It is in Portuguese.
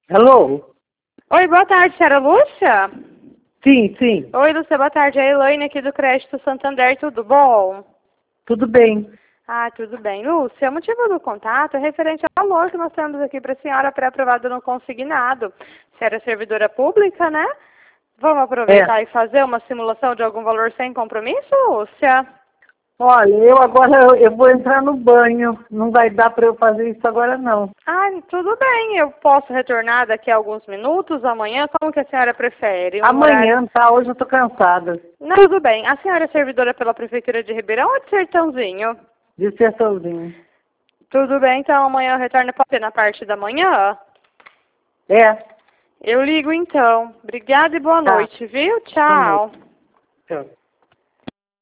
Alô? Oi, boa tarde, senhora Lúcia? Sim, sim. Oi, Lúcia, boa tarde. É a Elaine aqui do Crédito Santander, tudo bom? Tudo bem. Ah, tudo bem. Lúcia, o motivo do contato é referente ao valor que nós temos aqui para a senhora pré-aprovado no consignado. A senhora é servidora pública, né? Vamos É. aproveitar e fazer uma simulação de algum valor sem compromisso, Lúcia? Olha, eu agora eu vou entrar no banho. Não vai dar para eu fazer isso agora, não. Ah, tudo bem. Eu posso retornar daqui a alguns minutos, amanhã? Como que a senhora prefere? Um horário... Amanhã, tá? Hoje eu tô cansada. Não, tudo bem. A senhora é servidora pela Prefeitura de Ribeirão ou de Sertãozinho? De Sertãozinho. Tudo bem, então amanhã eu retorno, pode ser na parte da manhã? É. Eu ligo então. Obrigada e boa Tá. noite, viu? Boa noite. Tchau. Tchau.